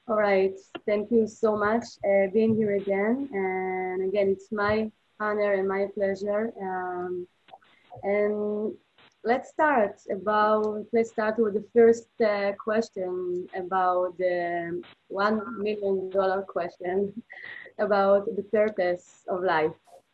All right. Thank you so much being here again. And again, it's my honor and my pleasure. And let's start with the first question about the $1 million question about the purpose of life.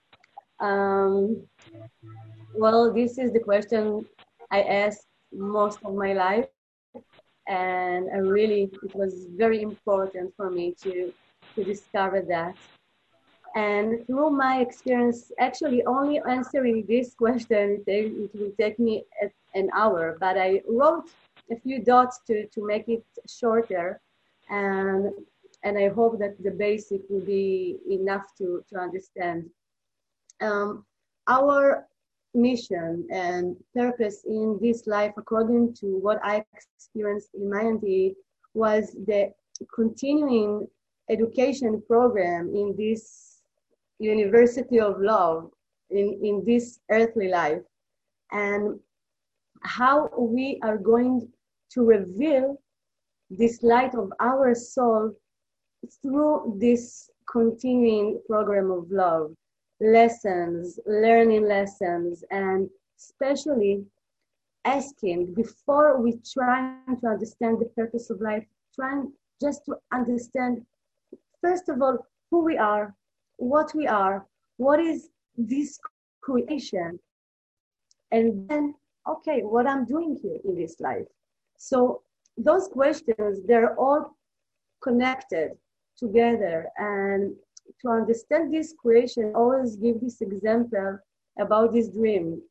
Um, well, this is the question I asked most of my life, and it was very important for me to discover that. And through my experience, actually only answering this question, it will take me an hour, but I wrote a few dots to make it shorter. And, and I hope that the basic will be enough to understand. Um, our mission and purpose in this life, according to what I experienced in my MD, was the continuing education program in this university of love, in this earthly life, and how we are going to reveal this light of our soul through this continuing program of love, lessons, learning lessons, and especially asking before we try to understand the purpose of life, trying just to understand, first of all, who we are, what is this creation, and then, okay, what I'm doing here in this life. So those questions, they're all connected together. And to understand this creation, always give this example about this dream.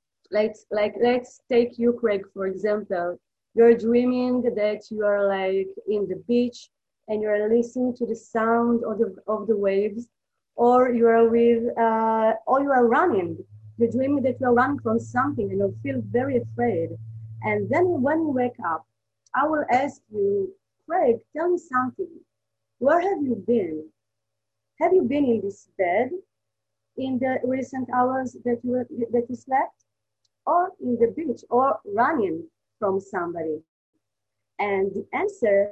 Let's take you, Craig, for example. You're dreaming that you are like in the beach and you're listening to the sound of the waves, or you are or you are running. You're dreaming that you are running from something and you feel very afraid. And then when you wake up, I will ask you, Craig, tell me something. Where have you been? Have you been in this bed in the recent hours that you slept, or in the beach, or running from somebody? And the answer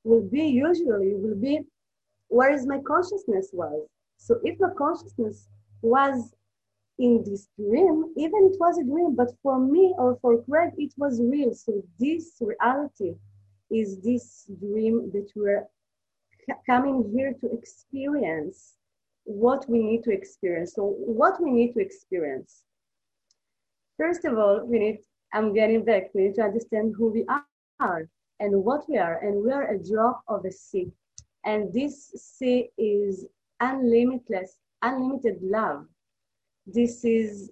will be where is my consciousness was. So if my consciousness was in this dream, even it was a dream, but for me or for Craig, it was real. So this reality is this dream that we're coming here to experience what we need to experience. So what we need to experience. First of all, I'm getting back, we need to understand who we are and what we are. And we are a drop of a sea. And this sea is unlimited love. This is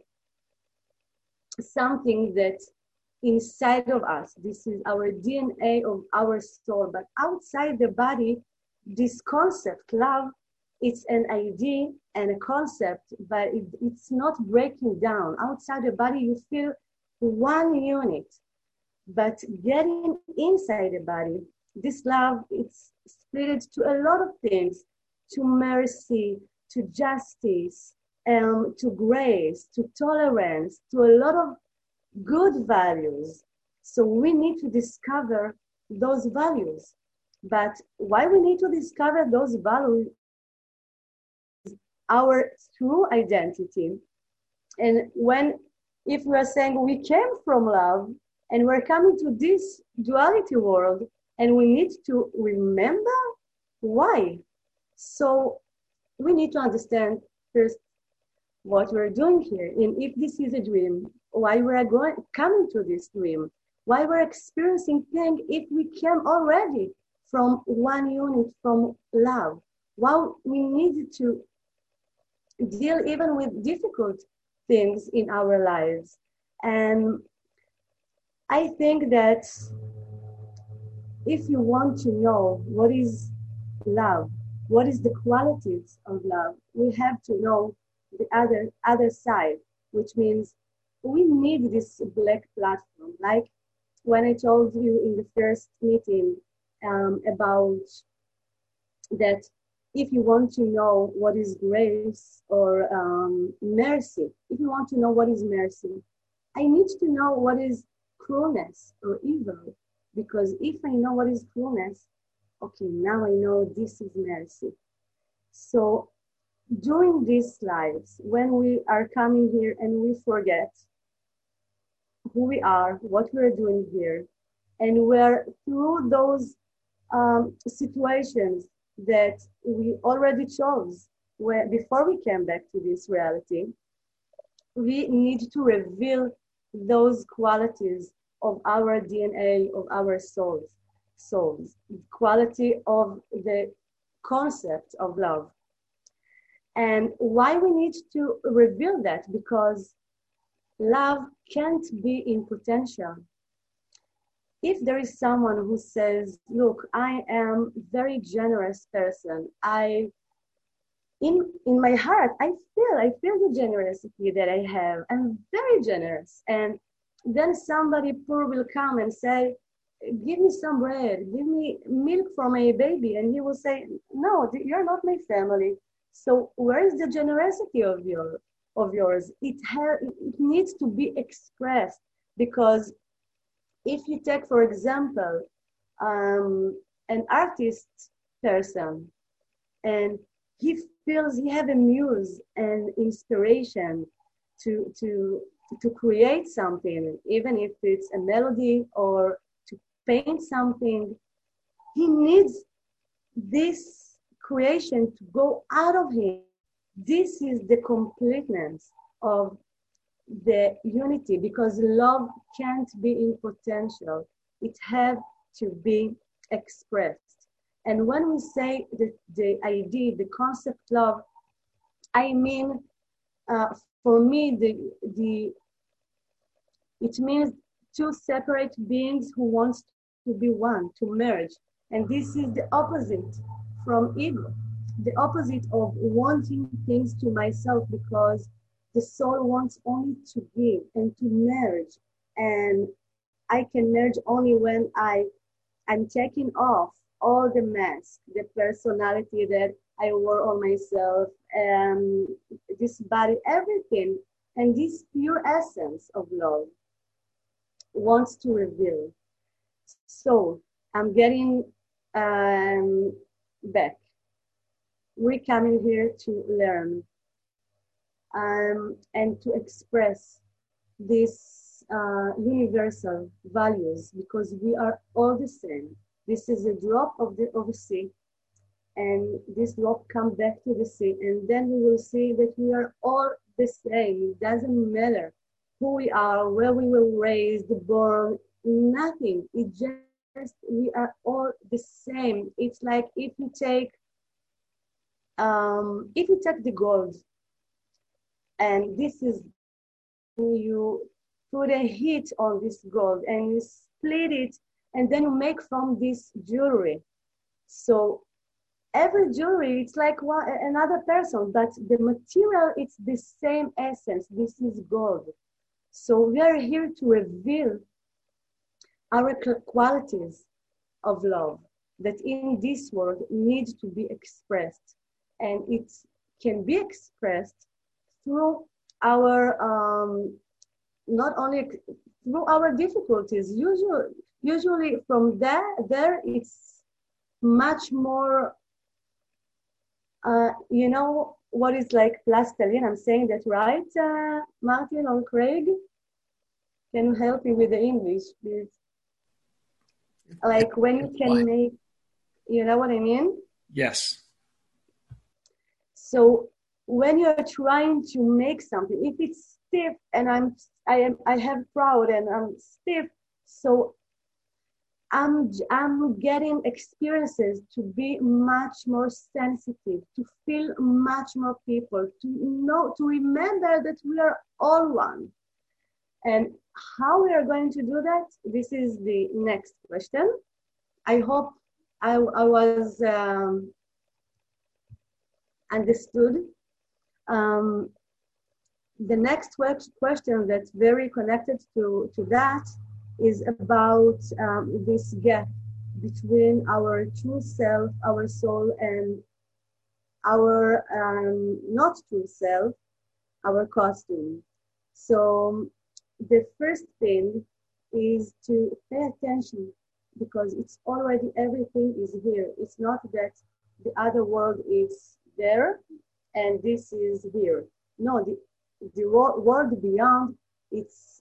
something that inside of us, this is our DNA of our soul, but outside the body, this concept, love, it's an idea and a concept, but it's not breaking down. Outside the body, you feel one unit, but getting inside the body, this love, it's split to a lot of things, to mercy, to justice, to grace, to tolerance, to a lot of good values. So we need to discover those values. But why we need to discover those values is our true identity. And if we are saying we came from love and we're coming to this duality world, and we need to remember why. So we need to understand first what we're doing here. And if this is a dream, why we're coming to this dream, why we're experiencing things if we came already from one unit, from love. Why we need to deal even with difficult things in our lives. And I think that if you want to know what is love, what is the qualities of love, we have to know the other side, which means we need this black platform. Like when I told you in the first meeting about that, if you want to know what is grace or mercy, if you want to know what is mercy, I need to know what is cruelness or evil. Because if I know what is cruelness, okay, now I know this is mercy. So during these lives, when we are coming here and we forget who we are, what we're doing here, and we're through those situations that we already chose where, before we came back to this reality, we need to reveal those qualities of our DNA, of our souls, quality of the concept of love. And why we need to reveal that? Because love can't be in potential. If there is someone who says, look, I am very generous person, in my heart, I feel the generosity that I have. I'm very generous. And then somebody poor will come and say, give me some bread, give me milk for my baby. And he will say, no, you're not my family. So where is the generosity of yours? It needs to be expressed, because if you take, for example, an artist person, and he feels he have a muse and inspiration to create something, even if it's a melody or to paint something, he needs this creation to go out of him. This is the completeness of the unity, because love can't be in potential. It has to be expressed. And when we say the idea, the concept love, I mean, for me, it means two separate beings who want to be one, to merge. And this is the opposite from ego, the opposite of wanting things to myself, because the soul wants only to give and to merge. And I can merge only when I'm taking off all the mask, the personality that I wore on myself, this body, everything. And this pure essence of love wants to reveal. So I'm getting back. We're coming here to learn and to express these universal values, because we are all the same. This is a drop of the sea, and this drop comes back to the sea, and then we will see that we are all the same. It doesn't matter who we are, where we were raised, born, nothing. It just, we are all the same. It's like if you take the gold, and this is, you put a heat on this gold and you split it, and then you make from this jewelry. So every jewelry, it's like another person, but the material, it's the same essence. This is gold. So we are here to reveal our qualities of love that in this world need to be expressed. And it can be expressed through our, not only through our difficulties. Usually from there it's much more, you know, what is like plastilin. I'm saying that right, Martin or Craig? Can you help me with the English, please? Like when you can make, you know what I mean? Yes. So when you're trying to make something, if it's stiff and I have proud and I'm stiff, so I'm getting experiences to be much more sensitive, to feel much more people, to know, to remember that we are all one. And how we are going to do that? This is the next question. I hope I was understood. The next question that's very connected to that is about this gap between our true self, our soul, and our not true self, our costume. So the first thing is to pay attention because it's already, everything is here. It's not that the other world is there and this is here. No, the world beyond, it's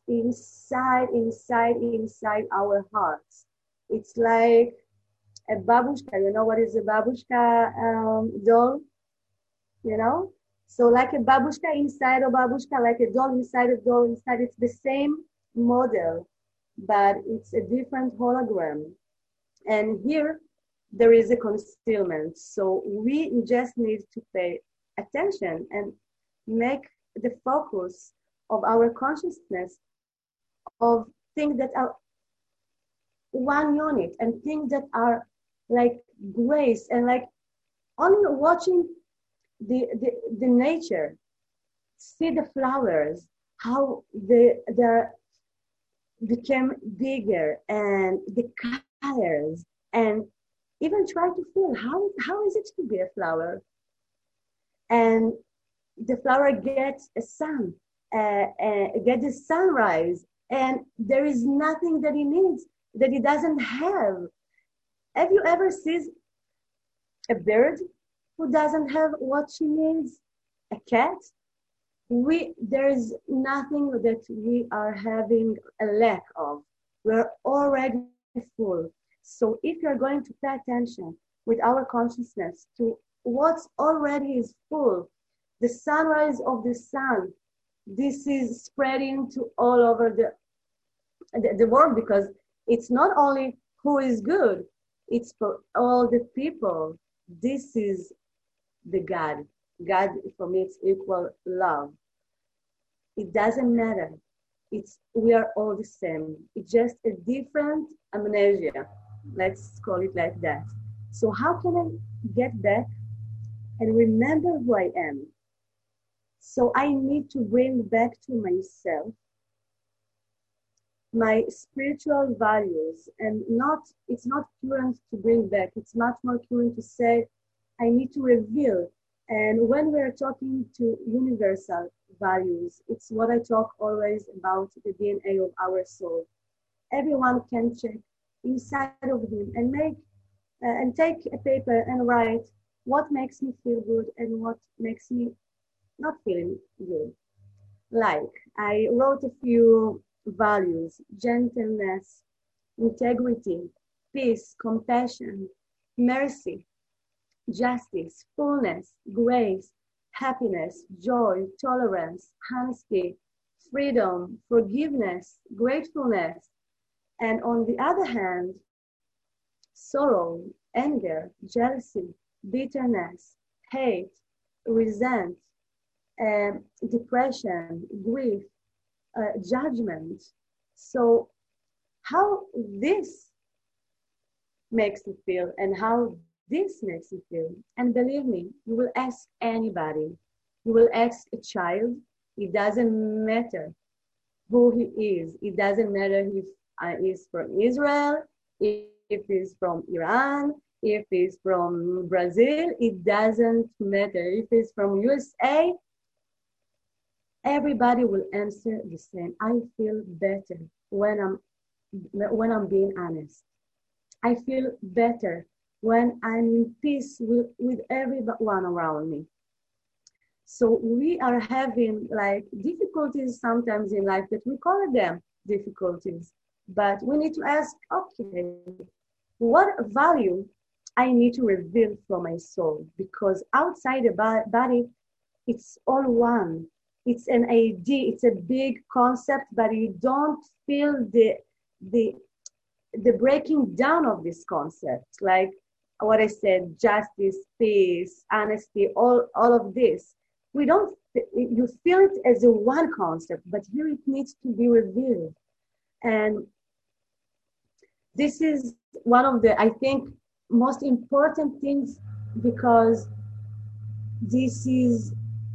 inside our hearts. It's like a babushka. You know what is a babushka doll? You know? So like a babushka inside a babushka, like a doll inside a doll inside, it's the same model, but it's a different hologram. And here there is a concealment. So we just need to pay attention and make the focus of our consciousness of things that are one unit and things that are like grace, and like only watching the nature, see the flowers, how they became bigger, and the colors, and even try to feel how is it to be a flower, and the flower gets a sun, get the sunrise, and there is nothing that it needs that it doesn't have. Have you ever seen a bird who doesn't have what she needs? A cat? There's nothing that we are having a lack of. We're already full. So if you're going to pay attention with our consciousness to what's already is full, the sunrise of the sun, this is spreading to all over the world, because it's not only who is good, it's for all the people. This is the God. God, for me, it's equal love. It doesn't matter. We are all the same. It's just a different amnesia. Let's call it like that. So how can I get back and remember who I am? So I need to bring back to myself my spiritual values, and it's not current to bring back. It's much more current to say, I need to reveal. And when we're talking to universal values, it's what I talk always about, the DNA of our soul. Everyone can check inside of him and and take a paper and write what makes me feel good and what makes me not feeling good. Like, I wrote a few values: gentleness, integrity, peace, compassion, mercy, justice, fullness, grace, happiness, joy, tolerance, honesty, freedom, forgiveness, gratefulness. And on the other hand, sorrow, anger, jealousy, bitterness, hate, resent, depression, grief, judgment. So how this makes you feel and how this makes you feel. And believe me, you will ask anybody. You will ask a child. It doesn't matter who he is. It doesn't matter if he's from Israel, if he's from Iran, if he's from Brazil. It doesn't matter if he's from USA. Everybody will answer the same. I feel better when I'm being honest. I feel better when I'm in peace with everyone around me. So we are having like difficulties sometimes in life that we call them difficulties, but we need to ask, okay, what value I need to reveal from my soul? Because outside the body, it's all one. It's an idea, it's a big concept, but you don't feel the breaking down of this concept. Like what I said, justice, peace, honesty, all of this. You feel it as a one concept, but here it needs to be revealed. And this is one of the, I think, most important things, because this is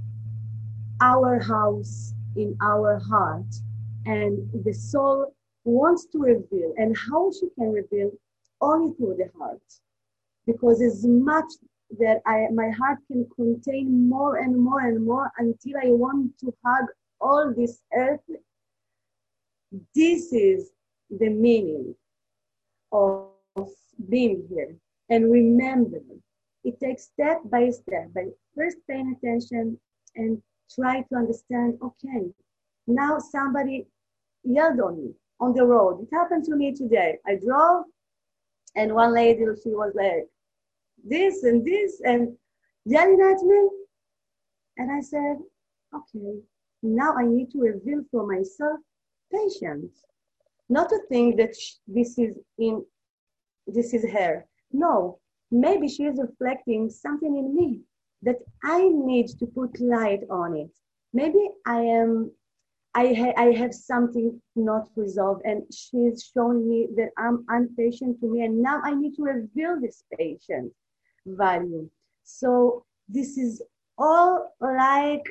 our house in our heart, and the soul wants to reveal. And how she can reveal? Only through the heart, because as much that my heart can contain more and more and more until I want to hug all this earth. This is the meaning of being here. And remember, it takes step by step, by first paying attention and try to understand, okay, now somebody yelled on me on the road. It happened to me today. I drove and one lady, she was like, this and yelling at me. And I said, okay, now I need to reveal for myself patience. Not to think that this is her. No, maybe she is reflecting something in me that I need to put light on it. Maybe I have something not resolved and she's showing me that I'm impatient to me and now I need to reveal this patient value. So this is all like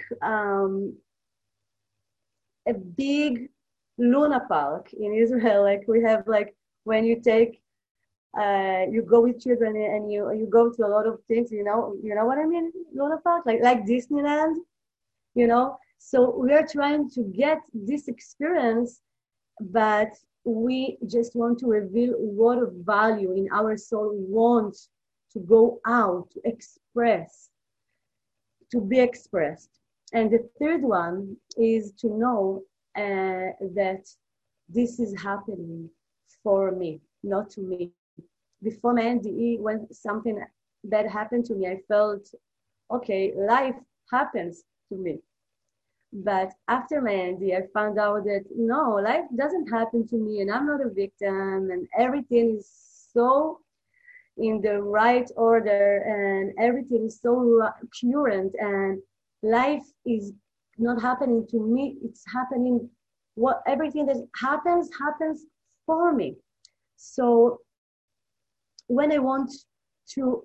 a big Luna Park in Israel. Like we have like when you take you go with children and you go to a lot of things, you know what I mean? Luna Park, like Disneyland, you know. So we are trying to get this experience, but we just want to reveal what of value in our soul wants to go out, to express, to be expressed. And the third one is to know that this is happening for me, not to me. Before my NDE, when something bad happened to me, I felt, okay, life happens to me. But after my NDE, I found out that no, life doesn't happen to me and I'm not a victim and everything is so in the right order and everything is so current and life is not happening to me, it's happening, everything that happens for me. So when I want to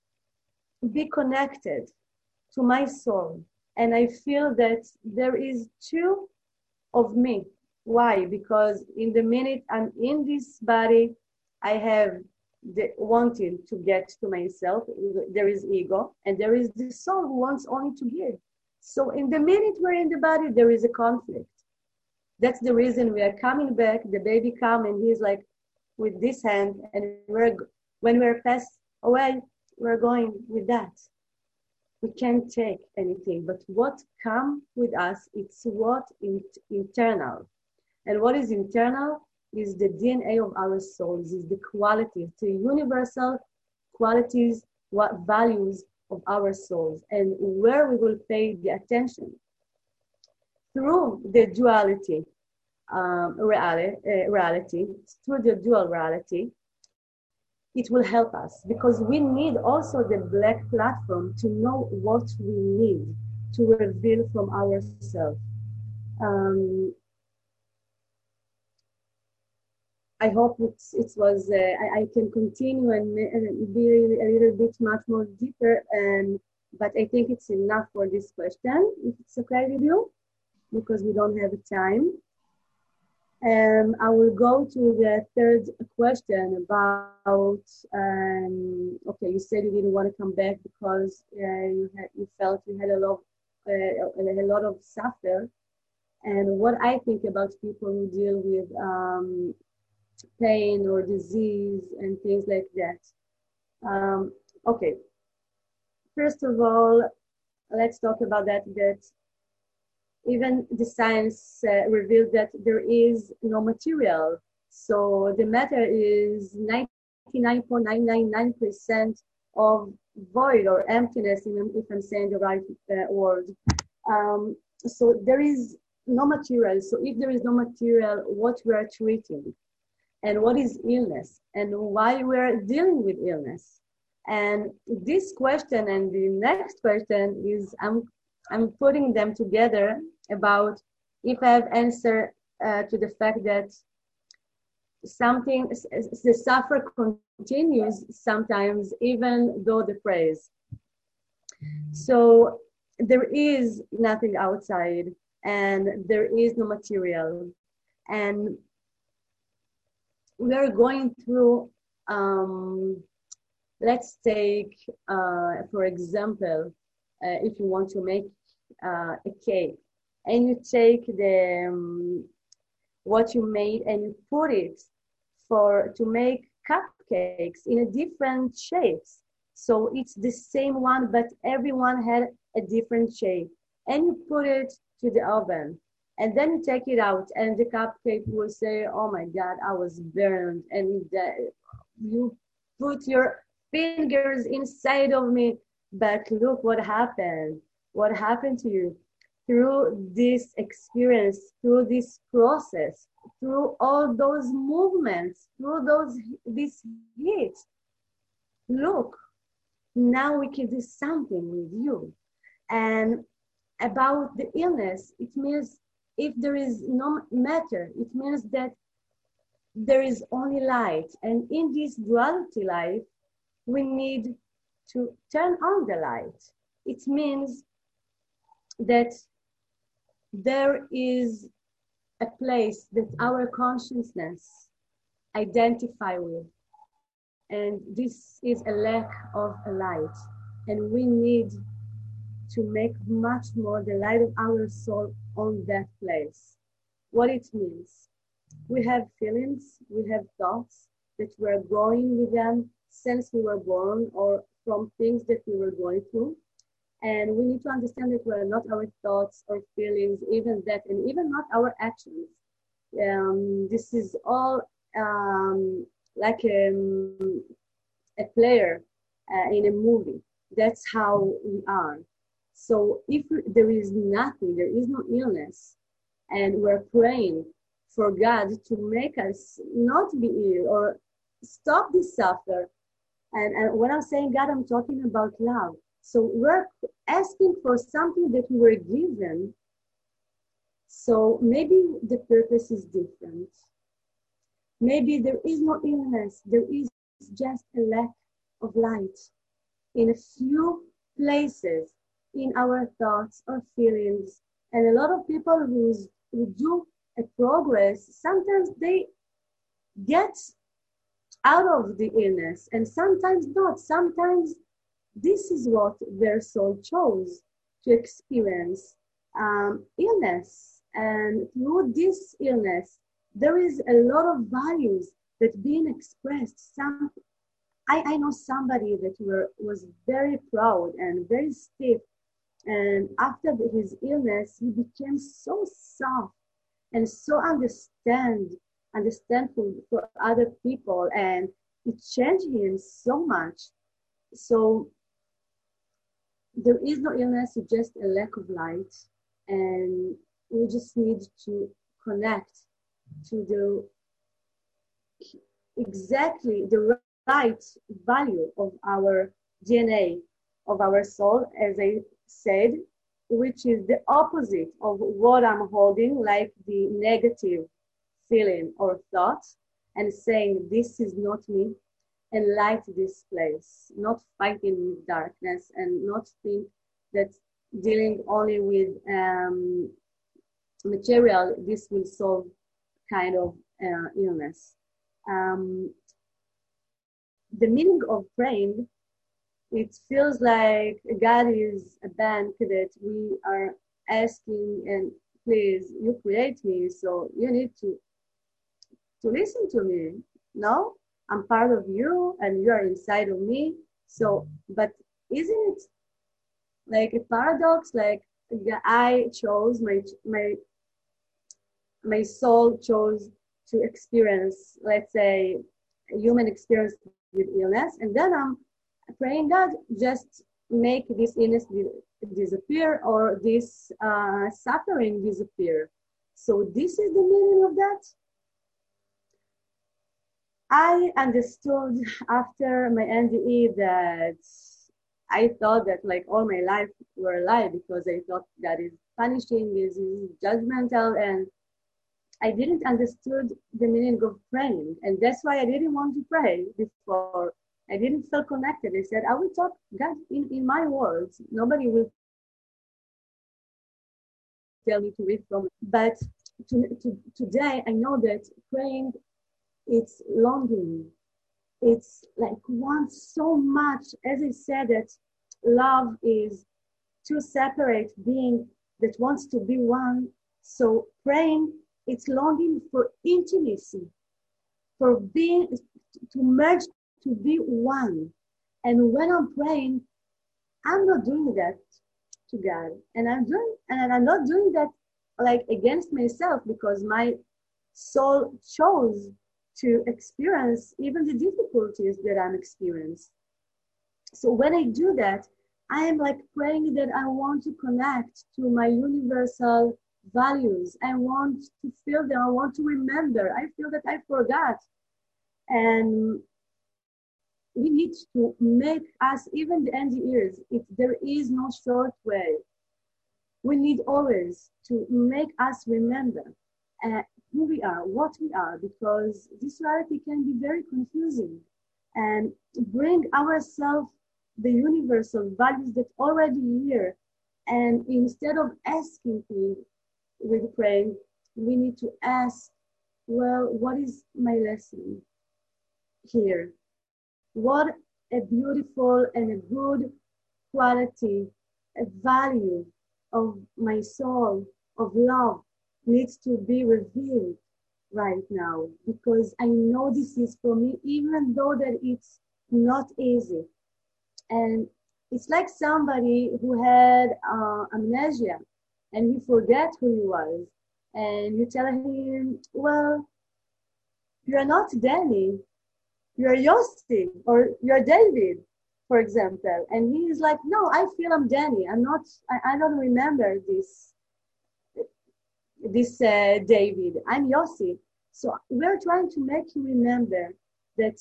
be connected to my soul and I feel that there is two of me. Why? Because in the minute I'm in this body, I have the wanting to get to myself. There is ego and there is the soul who wants only to give. So in the minute we're in the body, there is a conflict. That's the reason we are coming back. The baby come and he's like with this hand and when we're passed away, we're going with that. We can't take anything, but what comes with us, it's what internal. And what is internal is the DNA of our souls, is the quality, the universal qualities, what values of our souls, and where we will pay the attention through the duality, reality, through the dual reality. It will help us because we need also the black platform to know what we need to reveal from ourselves. I hope it was, I can continue and be a little bit much more deeper, but I think it's enough for this question, if it's okay with you, because we don't have time. I will go to the third question about, okay, you said you didn't want to come back because you felt you had a lot of suffer. And what I think about people who deal with pain or disease and things like that. Okay, first of all, let's talk about that even the science revealed that there is no material. So the matter is 99.999% of void or emptiness, if I'm saying the right word. So there is no material. So if there is no material, what we are treating and what is illness and why we're dealing with illness. And this question and the next question is, I'm putting them together about if I have answer to the fact that the suffer continues sometimes even though the praise. So there is nothing outside and there is no material. And we are going through, let's take, for example, if you want to make a cake and you take the what you made and you put it to make cupcakes in a different shapes. So it's the same one, but everyone had a different shape. And you put it to the oven. And then you take it out, and the cupcake will say, "Oh my God, I was burned." And you put your fingers inside of me. But look what happened. What happened to you? Through this experience, through this process, through all those movements, through this heat. Look, now we can do something with you. And about the illness, it means if there is no matter, it means that there is only light. And in this duality life, we need to turn on the light. It means that there is a place that our consciousness identify with. And this is a lack of a light. And we need to make much more the light of our soul on that place. What it means. We have feelings, we have thoughts that we're going with them since we were born or from things that we were going through. And we need to understand that we're not our thoughts or feelings, even that, and even not our actions. This is all like a player in a movie. That's how we are. So if there is nothing, there is no illness, and we're praying for God to make us not be ill or stop this suffer. And when I'm saying God, I'm talking about love. So we're asking for something that we were given. So maybe the purpose is different. Maybe there is no illness. There is just a lack of light in a few places in our thoughts or feelings. And a lot of people who do a progress, sometimes they get out of the illness and sometimes not. Sometimes this is what their soul chose to experience, illness. And through this illness, there is a lot of values that being expressed. I know somebody that was very proud and very stiff. And after his illness, he became so soft and so understanding for other people. And it changed him so much. So there is no illness, it's just a lack of light. And we just need to connect to exactly the right value of our DNA, of our soul, as I said, which is the opposite of what I'm holding, like the negative feeling or thought, and saying, this is not me, and light this place, not fighting with darkness, and not think that dealing only with material, this will solve kind of illness. The meaning of praying, it feels like God is a bank that we are asking, and please, you create me, so you need to listen to me. No, I'm part of you and you are inside of me. So, but isn't it like a paradox? Like I chose, my soul chose to experience, let's say, a human experience with illness, and then I'm praying God, just make this illness disappear or this suffering disappear. So this is the meaning of that. I understood after my NDE that I thought that like all my life were a lie, because I thought God is punishing, is judgmental, and I didn't understood the meaning of praying. And that's why I didn't want to pray before. I didn't feel connected. I said, I will talk God in my words. Nobody will tell me to read from it. But today, I know that praying, it's longing. It's like want so much. As I said, that love is two separate beings that wants to be one. So praying, it's longing for intimacy, for being, to merge, to be one. And when I'm praying, I'm not doing that to God. And I'm not doing that like against myself, because my soul chose to experience even the difficulties that I'm experiencing. So when I do that, I am like praying that I want to connect to my universal values. I want to feel them. I want to remember. I feel that I forgot. And we need to make us, even the engineers, if there is no short way, we need always to make us remember who we are, what we are, because this reality can be very confusing, and bring ourselves the universal values that already here. And instead of asking with praying, we need to ask, well, what is my lesson here? What a beautiful and a good quality, a value of my soul, of love, needs to be revealed right now, because I know this is for me, even though that it's not easy. And it's like somebody who had amnesia and he forget who he was. And you tell him, well, you're not Danny, you're Yossi, or you're David, for example. And he is like, no, I feel I'm Danny. I don't remember this David. I'm Yossi. So we're trying to make you remember that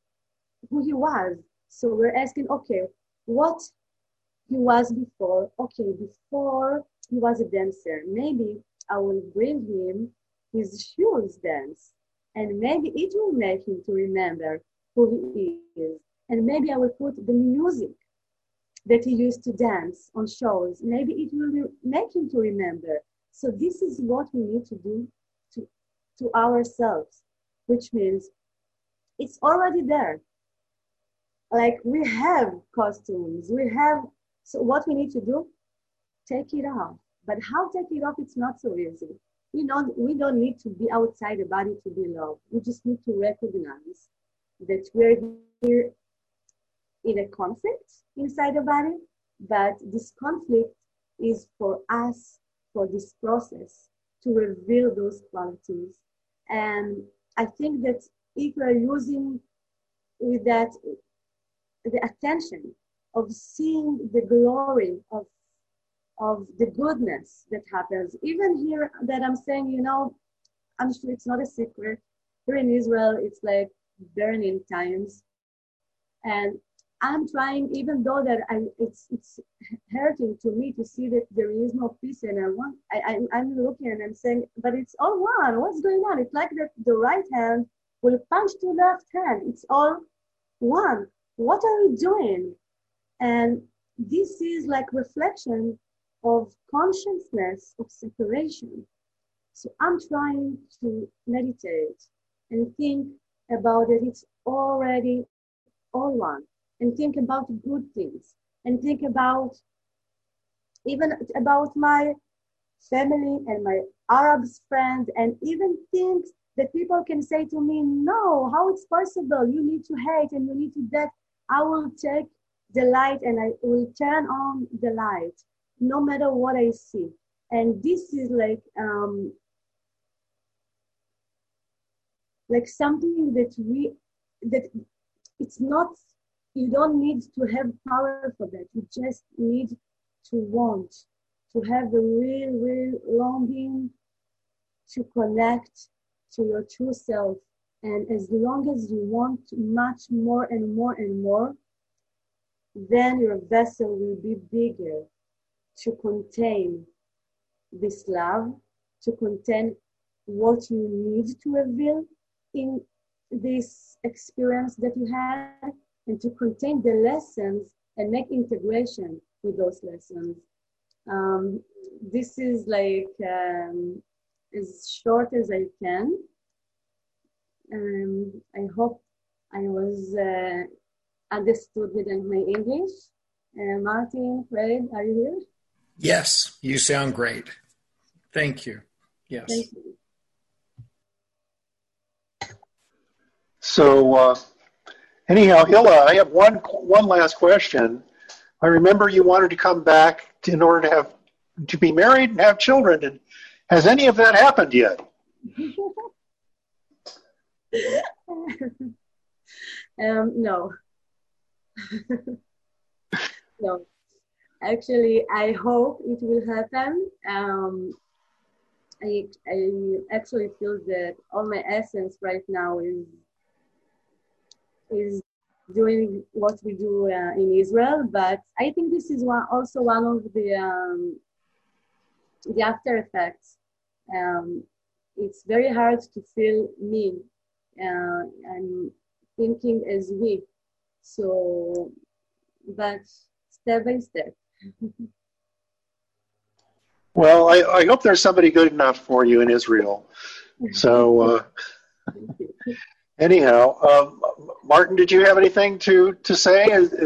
who he was. So we're asking, okay, what he was before. Okay, before he was a dancer. Maybe I will bring him his shoes dance. And maybe it will make him to remember who he is. And maybe I will put the music that he used to dance on shows. Maybe it will make him to remember. So this is what we need to do to ourselves, which means it's already there. Like we have costumes, so what we need to do, take it off. But how take it off, it's not so easy. We don't need to be outside the body to be loved. We just need to recognize that we're here in a conflict inside the body, but this conflict is for us, for this process, to reveal those qualities. And I think that if we're using with that the attention of seeing the glory of the goodness that happens, even here that I'm saying, I'm sure it's not a secret. Here in Israel, it's like burning times. And I'm trying, even though that it's hurting to me to see that there is no peace, and I'm looking and I'm saying, but it's all one. What's going on? It's like that the right hand will punch the left hand. It's all one. What are we doing? And this is like reflection of consciousness of separation. So I'm trying to meditate and think about it. It's already all one. And think about good things. And think about even about my family and my Arab friends, and even things that people can say to me, no, how it's possible? You need to hate and you need to that. I will take the light and I will turn on the light, no matter what I see. And this is like something that it's not, you don't need to have power for that. You just need to want, to have the real longing to connect to your true self. And as long as you want much more and more and more, then your vessel will be bigger to contain this love, to contain what you need to reveal in this experience that you had, and to contain the lessons and make integration with those lessons. This is like as short as I can. I hope I was understood within my English. Martin, Fred, are you here? Yes, you sound great. Thank you. Yes. Thank you. So anyhow, Hilla, I have one last question. I remember you wanted to come back in order to be married and have children. And has any of that happened yet? No. No. Actually, I hope it will happen. I actually feel that all my essence right now is doing what we do in Israel, but I think this is also one of the after effects. It's very hard to feel me. I'm thinking as we. So, but step by step. Well, I hope there's somebody good enough for you in Israel. So anyhow, Martin, did you have anything to say?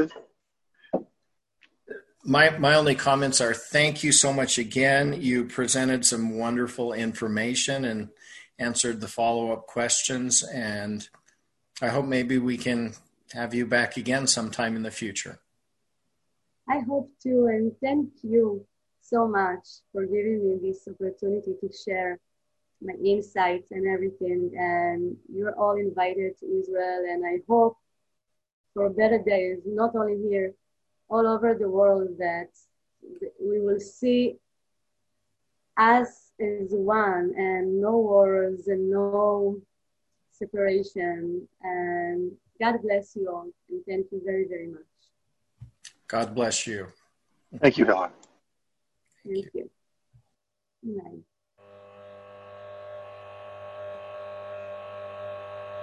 My only comments are thank you so much again. You presented some wonderful information and answered the follow-up questions, and I hope maybe we can have you back again sometime in the future. I hope to, and thank you so much for giving me this opportunity to share my insights and everything. And you're all invited to Israel, and I hope for better days, not only here, all over the world, that we will see us as one and no wars and no separation. And God bless you all, and thank you very, very much. God bless you. Thank you, Helen. Thank you. Good night.